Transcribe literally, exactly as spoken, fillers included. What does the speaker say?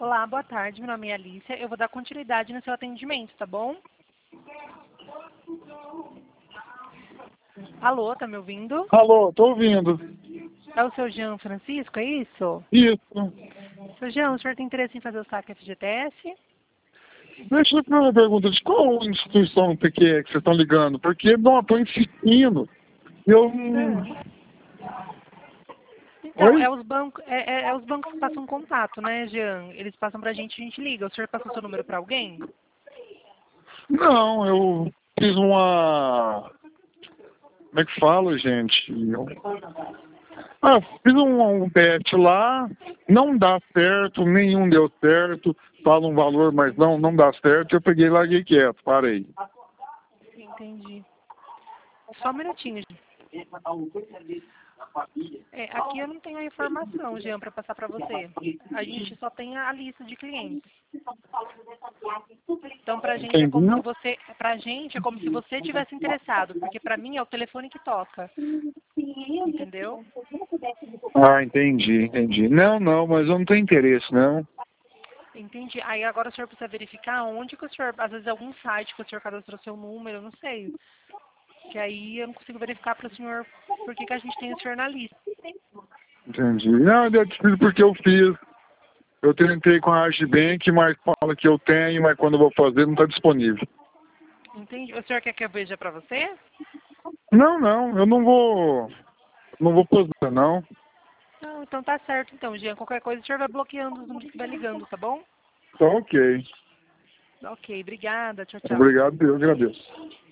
Olá, boa tarde. Meu nome é Alicia. Eu vou dar continuidade no seu atendimento, tá bom? Alô, tá me ouvindo? Alô, tô ouvindo. É o seu Jean Francisco, é isso? Isso. Seu Jean, o senhor tem interesse em fazer o saque F G T S? Deixa eu fazer uma pergunta. De qual instituição que é que vocês estão ligando? Porque, não, eu tô insistindo. Eu não... É. Então, Oi? é os, bancos, é, é- é os bancos que passam contato, né, Jean? Eles passam pra gente e a gente liga. O senhor passou seu número pra alguém? Não, eu fiz uma... Como é que fala, gente? Eu... Ah, fiz um, um teste lá, não dá certo, nenhum deu certo. Fala um valor, mas não, não dá certo. Eu peguei e larguei quieto, parei. Entendi. Só um minutinho, Jean. É, aqui eu não tenho a informação, Jean, para passar para você. A gente só tem a lista de clientes. Então, pra gente é como se Entendeu? você, pra gente é como se você tivesse interessado, porque pra mim é o telefone que toca. Entendeu? Ah, entendi, entendi. Não, não, mas eu não tenho interesse, não. Entendi. Aí agora o senhor precisa verificar onde que o senhor, às vezes algum site que o senhor cadastrou seu número, eu não sei. Que aí eu não consigo verificar para o senhor por que que a gente tem o senhor na lista. Entendi. Não, eu te explico porque eu fiz. Eu tentei com a Agibank, mas fala que eu tenho, mas quando eu vou fazer não está disponível. Entendi. O senhor quer que eu veja para você? Não, não, eu não vou. Não vou fazer, não. Não, então tá certo então, Jean. Qualquer coisa o senhor vai bloqueando os números que vai ligando, tá bom? Tá ok. Ok, obrigada. Tchau, tchau. Obrigado, eu agradeço.